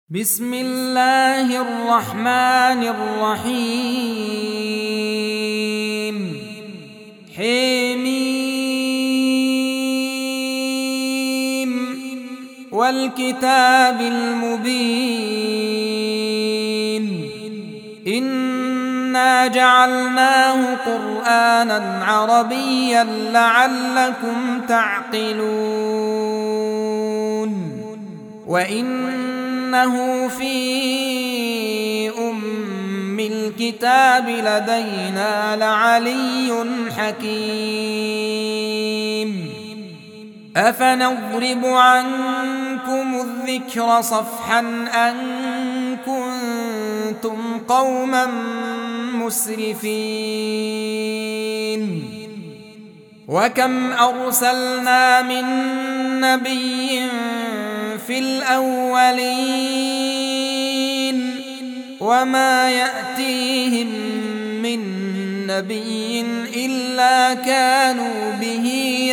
بسم الله الرحمن الرحيم حميم والكتاب المبين إنا جعلناه قرآنا عربيا لعلكم تعقلون وإنه في أم الكتاب لدينا لعلي حكيم أفنضرب عنكم الذكر صفحا أن كنتم قوما مسرفين وكم أرسلنا من نبي في الأولين وما يأتيهم من نبي إلا كانوا به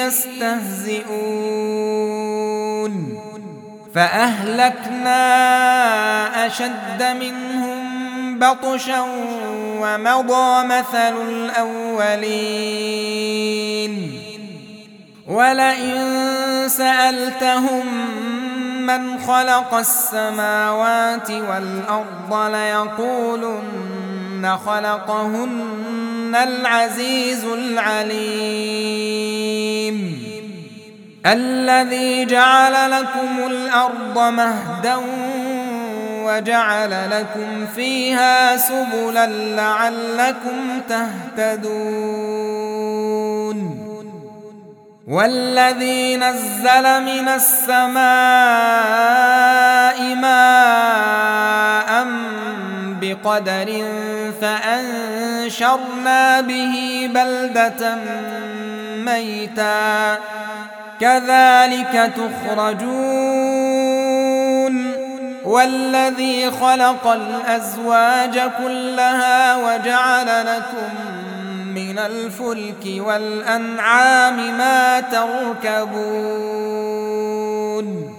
يستهزئون فأهلكنا أشد منهم بطشا ومضى مثل الأولين ولئن سألتهم من خلق السماوات والأرض ليقولن خلقهن العزيز العليم الذي جعل لكم الأرض مهدا وجعل لكم فيها سبلا لعلكم تهتدون والذي نزل من السماء ماء بقدر فأنشرنا به بلدة ميتا كذلك تخرجون والذي خلق الأزواج كلها وجعل لكم من الفلك والأنعام ما تركبون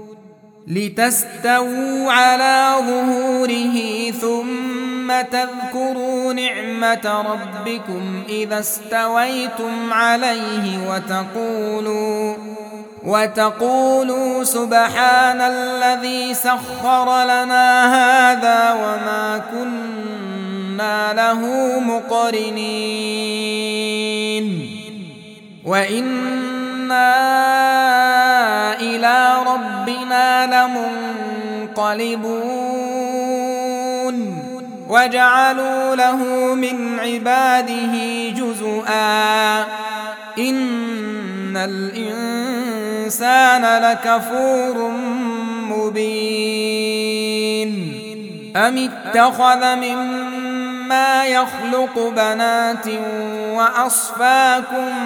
لتستووا على ظهوره ثم تذكروا نعمة ربكم إذا استويتم عليه وتقولوا سبحان الذي سخر لنا هذا وما كنا له مقرنين وإنا إلى ربنا لمنقلبون وجعلوا له من عباده جزءا إن الإنسان لكفور مبين أم اتخذ مما يخلق بنات وأصفاكم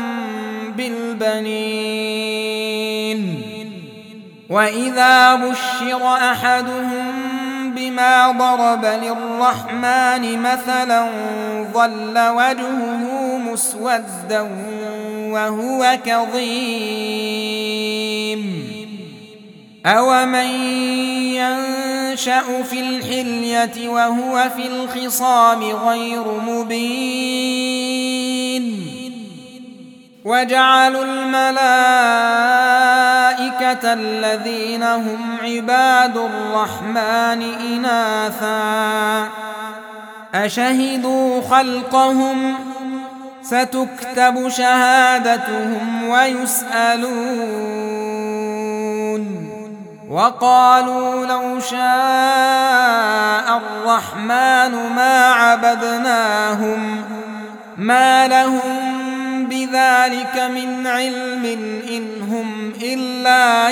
بالبنين وإذا بشر أحدهم بما ضرب للرحمن مثلا ظل وجهه مسودا وهو كظيم أومن ينشأ في الحلية وهو في الخصام غير مبين وجعلوا الملائكة الذين هم عباد الرحمن إناثا أشهدوا خلقهم ستكتب شهادتهم ويسألون وقالوا لو شاء الرحمن ما عبدناهم ما لهم بذلك من علم إن هم إلا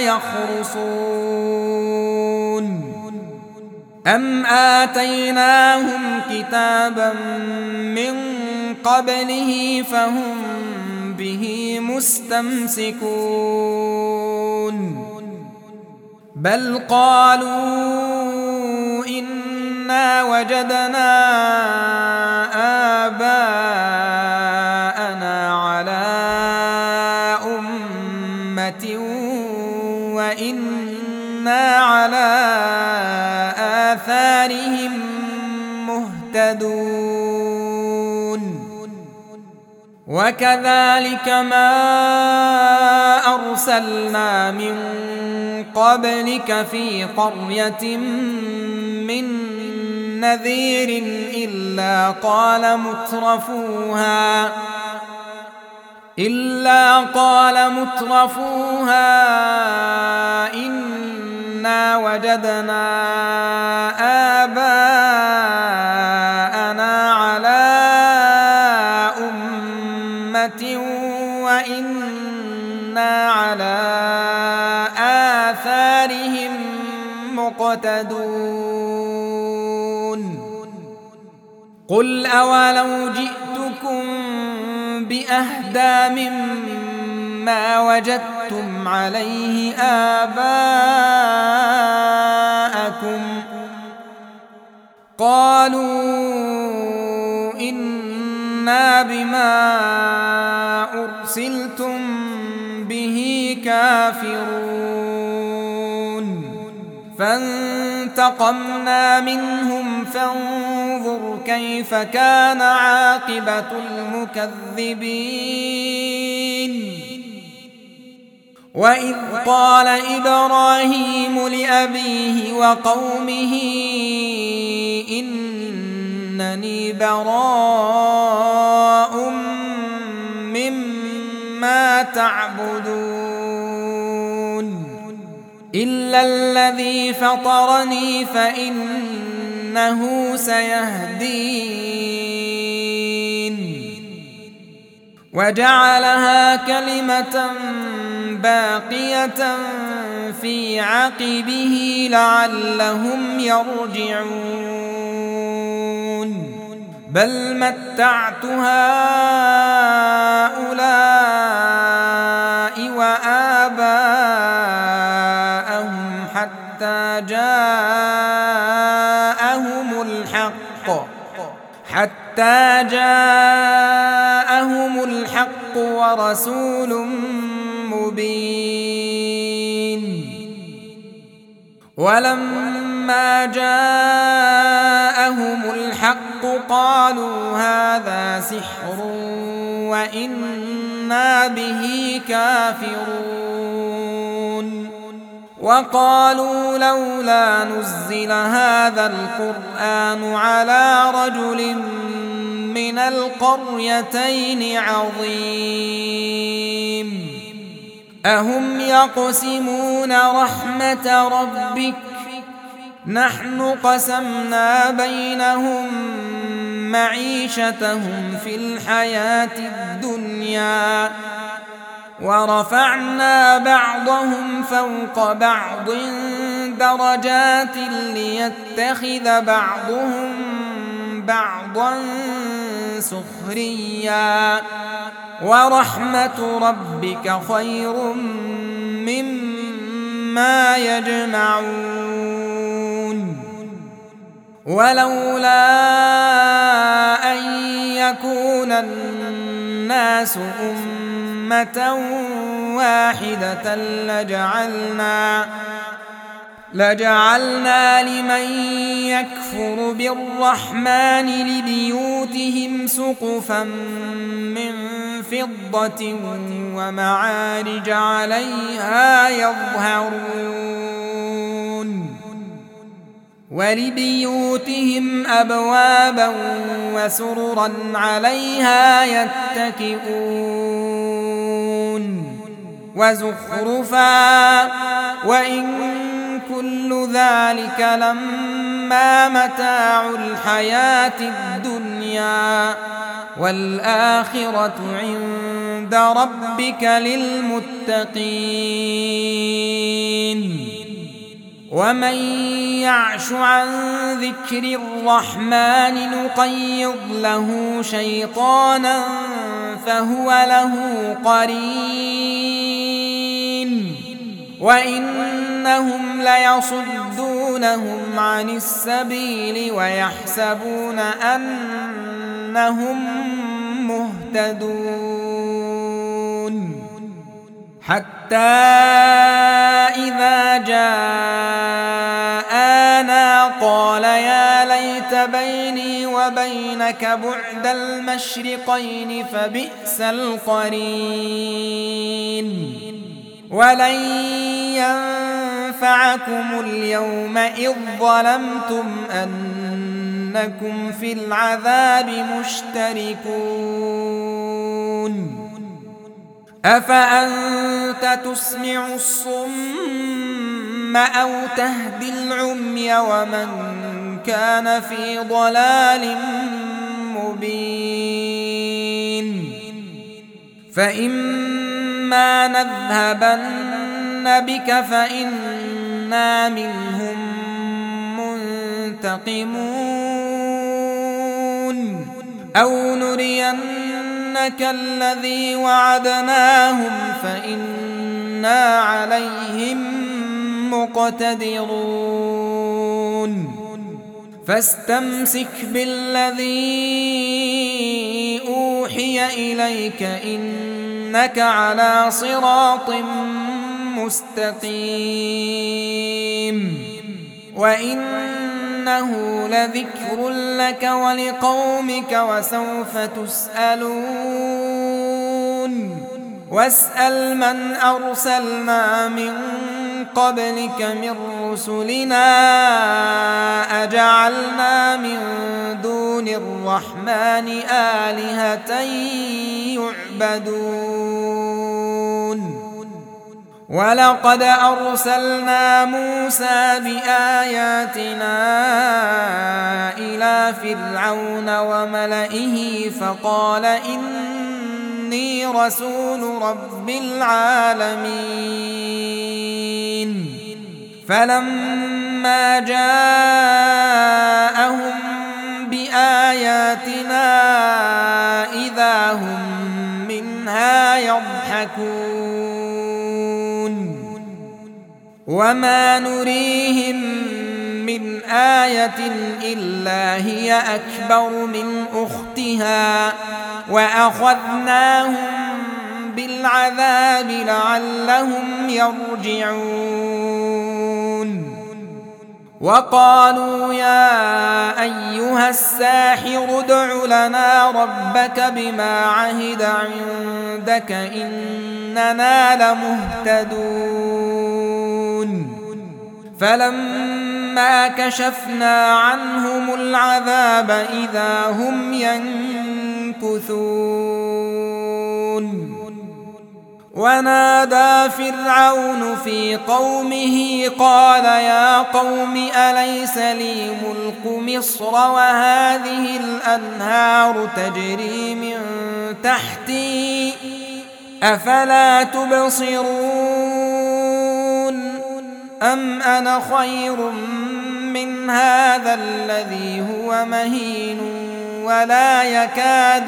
يخرصون أم آتيناهم كتابا من قبله فهم به مستمسكون بل قالوا إنا وجدنا آباءنا على أمة وإنا على آثارهم مهتدون وكذلك ما أرسلنا من قبلك في قرية من نذير إلا قال مترفوها إنا وجدنا آباءنا على أمة وإنا على آثارهم مقتدون قل أولو جئتكم بأهدى مما وجدتم عليه آباءكم قالوا إنا بما أرسلتم به كافرون فانتقمنا منهم فانظر كيف كان عاقبة المكذبين وإذ قال إبراهيم لأبيه وقومه إنني براء مما تعبدون إلا الذي فطرني فإنه سيهدين وجعلها كلمة باقية في عقبه لعلهم يرجعون بل متعت هؤلاء وآباءهم حتى جاءهم الحق ورسول مبين ولما جاءهم الحق قالوا هذا سحر وإنا به كافرون وقالوا لولا نزل هذا القرآن على رجل من القريتين عظيم أهم يقسمون رحمة ربك نحن قسمنا بينهم معيشتهم في الحياة الدنيا ورفعنا بعضهم فوق بعض درجات ليتخذ بعضهم بعضا سخريا ورحمة ربك خير مما يجمعون ولولا أن يكون الناس أمة واحدة لجعلنا لمن يكفر بالرحمن لبيوتهم سقفا من فضة ومعارج عليها يظهرون ولبيوتهم أبوابا وسررا عليها يتكئون وزخرفا وإن كل ذلك لما متاع الحياة الدنيا والآخرة عند ربك للمتقين ومن يعش عن ذكر الرحمن نقيض له شيطانا فهو له قرين وإنهم ليصدونهم عن السبيل ويحسبون أنهم مهتدون حتى إذا جاءنا قال يا ليت بيني وبينك بعد المشرقين فبئس القرين ولن ينفعكم اليوم إذ ظلمتم أنكم في العذاب مشتركون أفأنت تسمع الصم أو تهدي العمي ومن كان في ضلال مبين فإما نذهبن بك فإنا منهم منتقمون أو نرينك الذي وعدناهم فإنا عليهم مقتدرون فاستمسك بالذي أوحي إليك إنك على صراط مستقيم وإنه لذكر لك ولقومك وسوف تسألون واسأل من أرسلنا من قبلك من رسلنا أجعلنا من دون الرحمن آلهة يعبدون ولقد أرسلنا موسى بآياتنا إلى فرعون وملئه فقال إني رسول رب العالمين فلما جاءهم بآياتنا إذا هم منها يضحكون وما نريهم من آية إلا هي أكبر من أختها وأخذناهم بالعذاب لعلهم يرجعون وقالوا يا أيها الساحر ادع لنا ربك بما عهد عندك إننا لمهتدون فلما كشفنا عنهم العذاب إذا هم ينكثون ونادى فرعون في قومه قال يا قوم أليس لي ملك مصر وهذه الأنهار تجري من تحتي أفلا تبصرون أم أنا خير من هذا الذي هو مهين ولا يكاد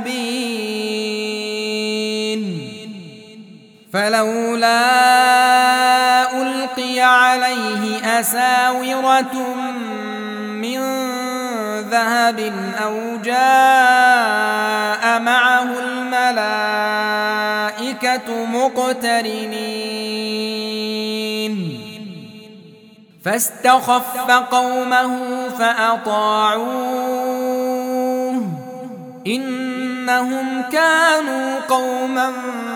يبين فلولا ألقي عليه أساورة من ذهب أو جاء معه الملائكة مقترنين فاستخف قومه فأطاعوه إنهم كانوا قوما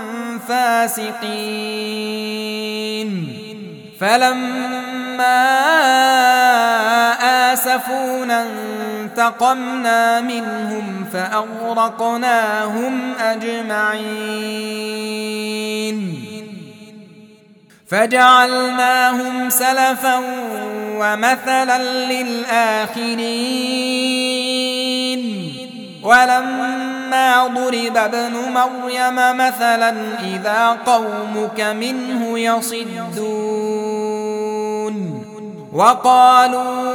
فاسقين فلما آسفونا انتقمنا منهم فأغرقناهم أجمعين فجعلناهم سلفا ومثلا للآخرين ولما ضرب ابن مريم مثلا إذا قومك منه يصدون وقالوا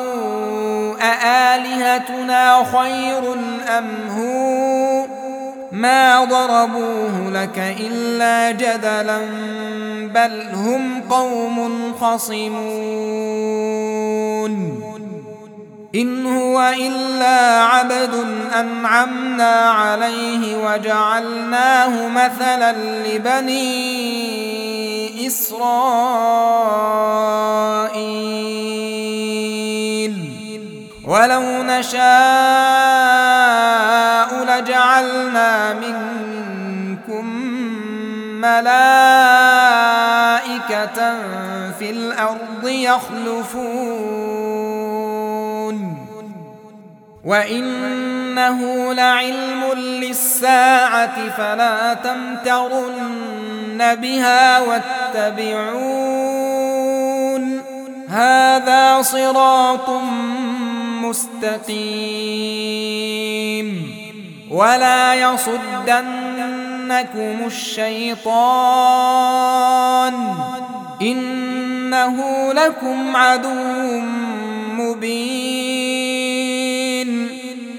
أآلهتنا خير أم هو ما ضربوه لك إلا جدلا بل هم قوم خصمون إن هو إلا عبد أنعمنا عليه وجعلناه مثلا لبني إسرائيل ولو نشاء لجعلنا منكم ملائكة في الأرض يخلفون وإنه لعلم للساعة فلا تمترن بها واتبعون هذا صراط مستقيم ولا يصدنكم الشيطان إنه لكم عدو مبين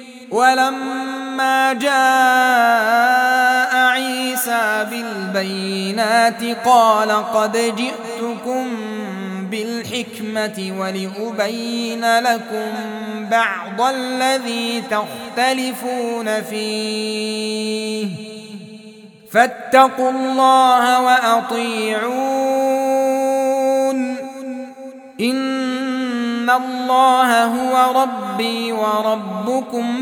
ولما جاء عيسى بالبينات قال قد جئتكم بالحكمة ولأبين لكم بعض الذي تختلفون فيه فاتقوا الله وأطيعون إن الله هو ربي وربكم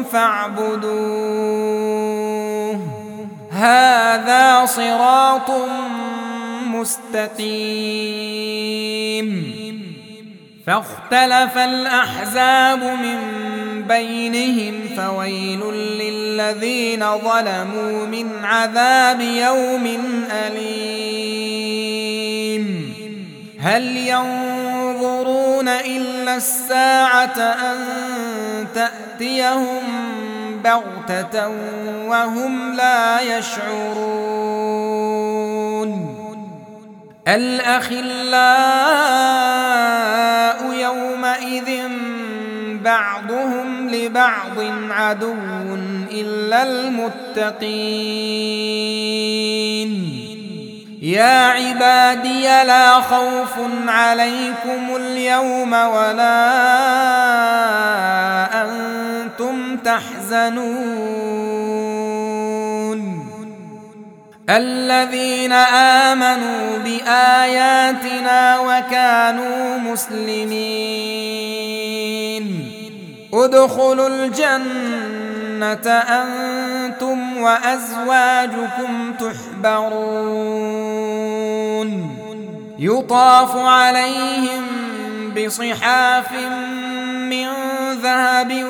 فاعبدوه هذا صراط مستقيم فاختلف الأحزاب من بينهم فويل للذين ظلموا من عذاب يوم أليم هل ينظرون إلا الساعة أن تأتيهم بغتة وهم لا يشعرون الأخلاء يومئذ بعضهم لبعض عدو إلا المتقين يا عبادي لا خوف عليكم اليوم ولا أنتم تحزنون الذين آمنوا بآياتنا وكانوا مسلمين ادخلوا الجنة أنتم وأزواجكم تحبرون يطاف عليهم بصحاف من ذهب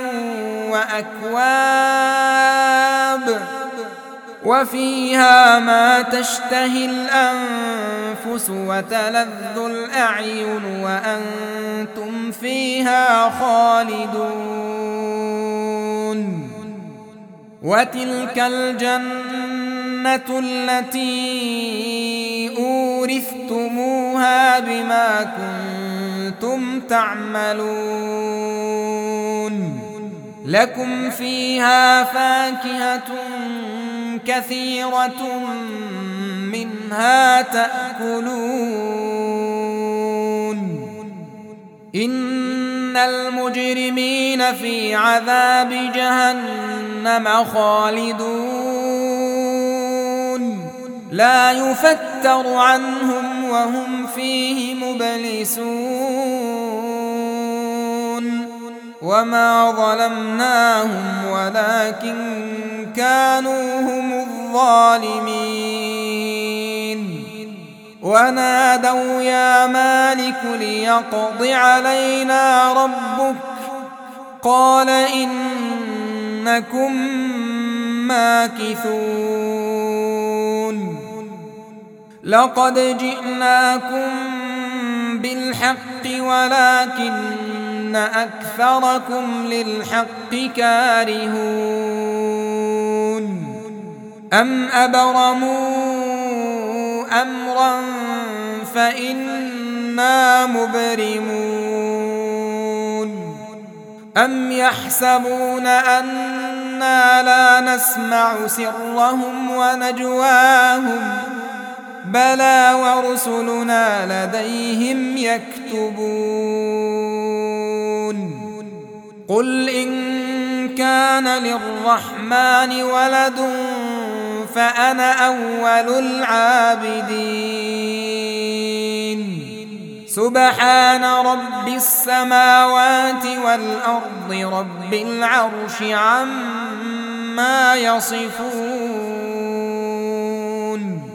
وأكواب وفيها ما تشتهي الأنفس وتلذ الأعين وأنتم فيها خالدون وتلك الجنة التي أورثتموها بما كنتم تعملون لكم فيها فاكهة كثيرة منها تأكلون إن المجرمين في عذاب جهنم خالدون لا يفتر عنهم وهم فيه مبلسون وما ظلمناهم ولكن كانوا هم الظالمين ونادوا يا مالك ليقض علينا ربك قال إنكم ماكثون لقد جئناكم بالحق ولكن أكثركم للحق كارهون أم أبرموا أمرا فإنا مبرمون أم يحسبون أنا لا نسمع سرهم ونجواهم بلى ورسلنا لديهم يكتبون قل إن كان للرحمن ولد فأنا أول العابدين سبحان رب السماوات والأرض والأرض رب العرش عما يصفون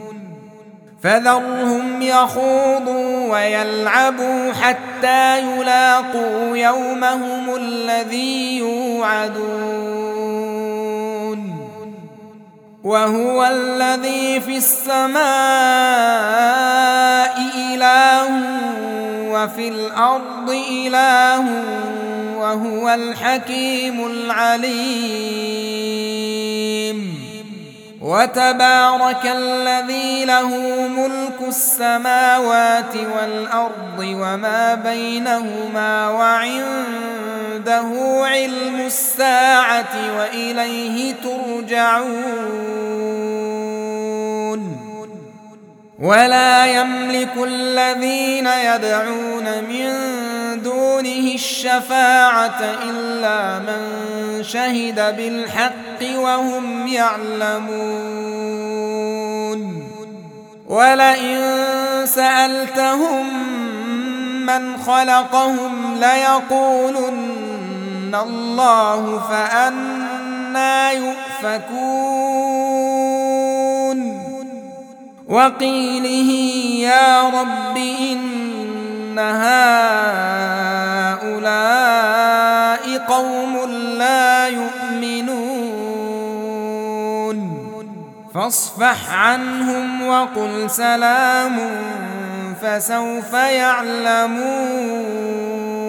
فذرهم يخوضوا ويلعبوا حتى يلاقوا يومهم الذي يوعدون وهو الذي في السماء إله وفي الأرض إله وهو الحكيم العليم وتبارك الذي له ملك السماوات والأرض وما بينهما وعنده علم الساعة وإليه ترجعون ولا يملك الذين يدعون من دونه الشفاعة إلا من شهد بالحق وهم يعلمون ولئن سألتهم من خلقهم ليقولن الله فأنى يؤفكون وقيله يا رب إن هؤلاء قوم لا يؤمنون فاصفح عنهم وقل سلام فسوف يعلمون.